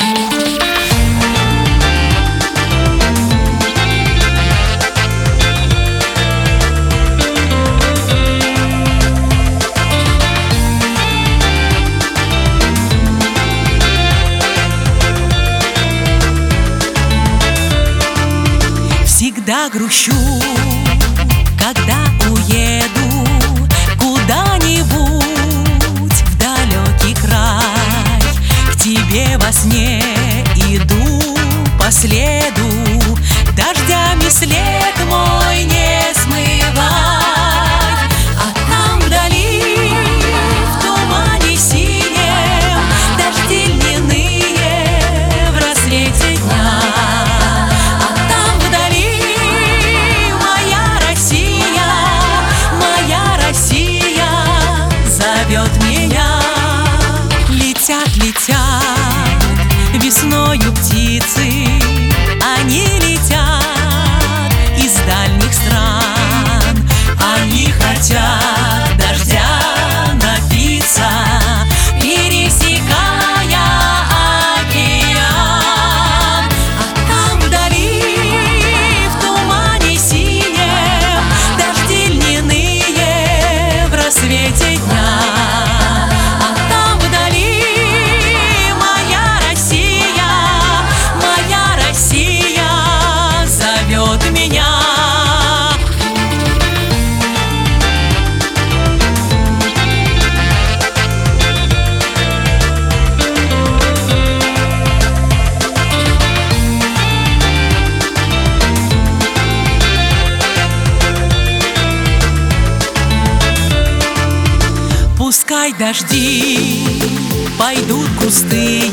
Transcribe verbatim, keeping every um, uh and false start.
Всегда грущу, когда уеду куда-нибудь в далекий край. К тебе во сне иду по следу, дождями след мой не смывай. А там вдали, в тумане синем, дожди льняные в рассвете дня. Зовет меня. Летят, летят весною птицы, они летят из дальних стран. Они хотят дождя напиться, пересекая океан. А там вдали, в тумане синем, дожди льняные в рассвете дня. Пускай дожди пойдут густые